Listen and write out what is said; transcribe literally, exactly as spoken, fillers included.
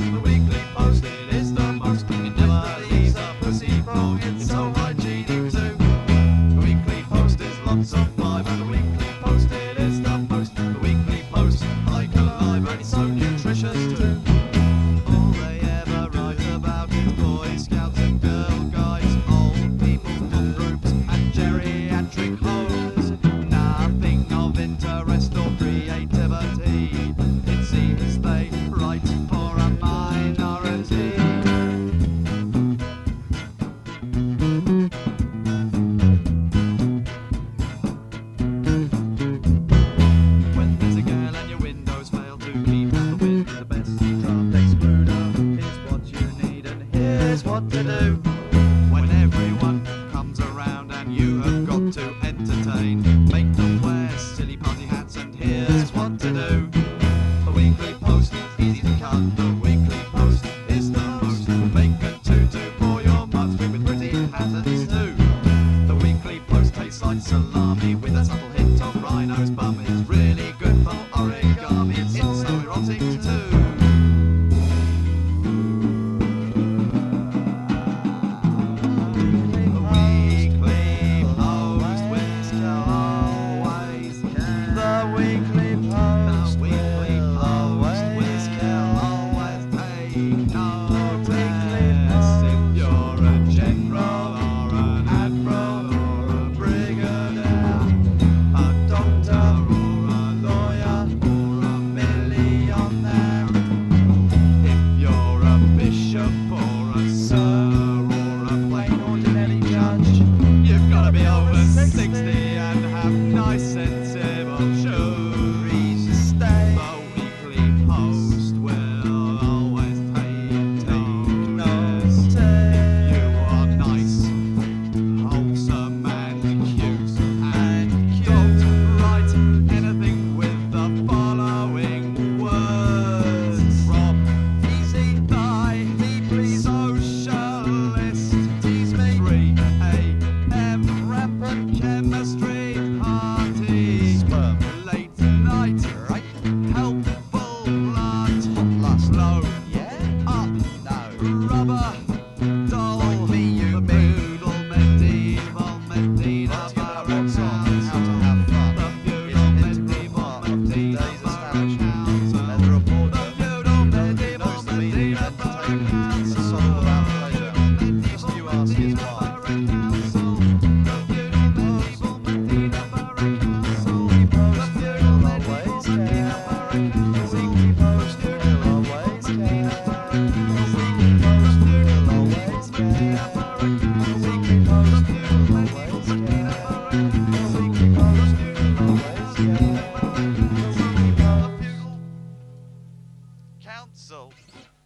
The Weekly Post, it is the most. It never leaves a pussy floor. It's so hygienic too. The Weekly Post is lots of vibe. The Weekly Post, it is the most. The Weekly Post, like alive, and it's so nutritious too. All they ever write about is Boy Scouts and Girl Guides, old people's pop groups and geriatric homes. Nothing of interest or creativity. It seems they write for a minority. When there's a girl and your windows fail to keep out the wind, the best draft excluder is what you need, and here's what to do when everyone comes around and you have got to entertain. Make them wear silly party hats, and here's what to do. The Weekly Post, easy to cut. The Weekly Post is the most. Make a tutu for your mutts with pretty patterns too. The Weekly Post tastes like salami with a subtle hint of rhino's bum. It's really good for origami. It's so erotic too. The Weekly Post will always care. The Weekly Post will always care. Always take notice. If you're a general or an admiral or a brigadier, a doctor or a lawyer or a millionaire. If you're a bishop or a sir or a plain ordinary judge, you've got to be over sixty and have nice sensible shoes. The Weekly Post will always take notice. If you are nice, wholesome and cute, and don't write anything with the following words. From Easy Thigh, deeply socialist, tease me. three A M rampant chemistry party. Sperm. Late night, right? Helpful blood. Hot lust. Low. Yeah. Up. No. Rubber. Doll. Like me, you the feudal medieval Medina. Let's get that one song. How to have fun. The feudal medieval Medina. Leather reporter. The feudal medieval Knows the meaning Medina. of entertainment. A song about pleasure. Used to ask his wife. Council.